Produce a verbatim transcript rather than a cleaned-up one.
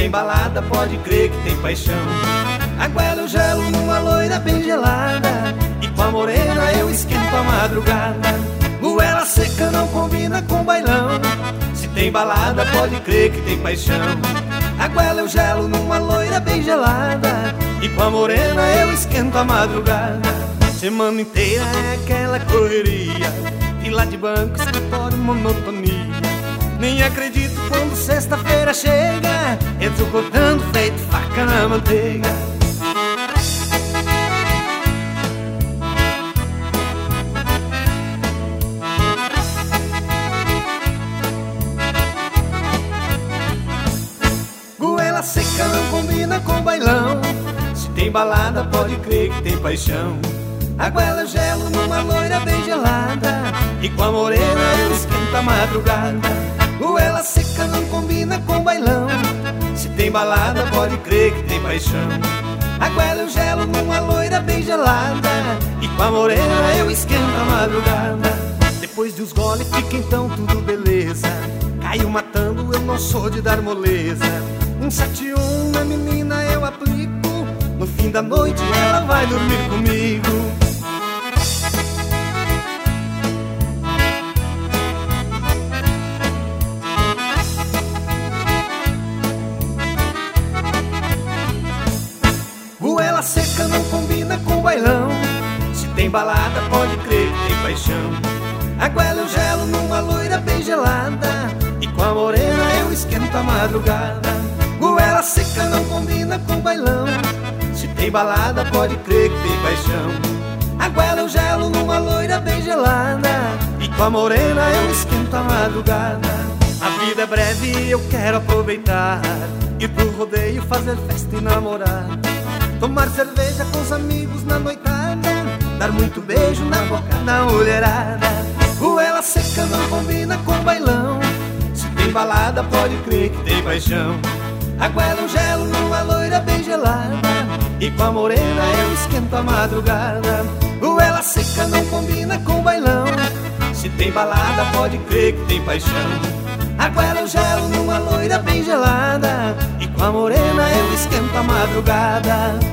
tem balada, pode crer que tem paixão. Aguela eu gelo numa loira bem gelada, e com a morena eu esquento a madrugada. Goela seca não combina com bailão. Se tem balada, pode crer que tem paixão. Aguela eu gelo numa loira bem gelada, e com a morena eu esquento a madrugada. Semana inteira é aquela correria, fila de banco, escritório, monotonia. Nem acredito quando sexta-feira chega, entro cortando feito faca na manteiga. Goela seca não combina com bailão. Se tem balada, pode crer que tem paixão. Aguela eu gelo numa loira bem gelada, e com a morena eu esquento a madrugada. Goela seca não combina com bailão. Se tem balada, pode crer que tem paixão. Aguela eu gelo numa loira bem gelada, e com a morena eu esquento a madrugada. Depois de uns goles fica então tudo beleza. Caio matando, eu não sou de dar moleza. Um sete um na menina eu aplico, no fim da noite ela vai dormir comigo. Goela seca não combina com bailão. Se tem balada, pode crer que tem paixão. Aguela eu gelo numa loira bem gelada, e com a morena eu esquento a madrugada. Goela seca não combina com bailão. Se tem balada, pode crer que tem paixão. Aguela eu gelo numa loira bem gelada, e com a morena eu esquento a madrugada. A vida é breve e eu quero aproveitar, ir pro rodeio, fazer festa e namorar. Tomar cerveja com os amigos na noitada, dar muito beijo na boca da mulherada. Goela seca não combina com bailão. Se tem balada, pode crer que tem paixão. Aguela eu gelo numa loira bem gelada, e com a morena eu esquento a madrugada. Goela seca não combina com bailão. Se tem balada, pode crer que tem paixão. Aguela eu gelo numa loira bem gelada, e com a morena eu esquento a madrugada.